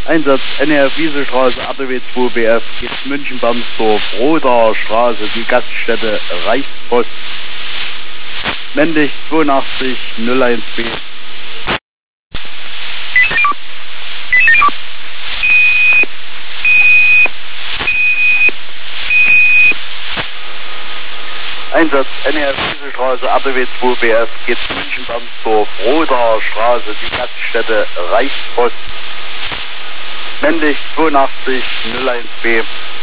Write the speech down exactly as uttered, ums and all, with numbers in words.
Einsatz N R F Wieselstraße, A D W zwei B F, geht München-Bandsdorf, Roder Straße, die Gaststätte Reichspost. Männlich zweiundachtzig null eins B. Einsatz N R F Wieselstraße, A D W zwei B F, geht München-Bandsdorf, Roder Straße, die Gaststätte Reichspost. Männlich zweiundachtzig null eins B.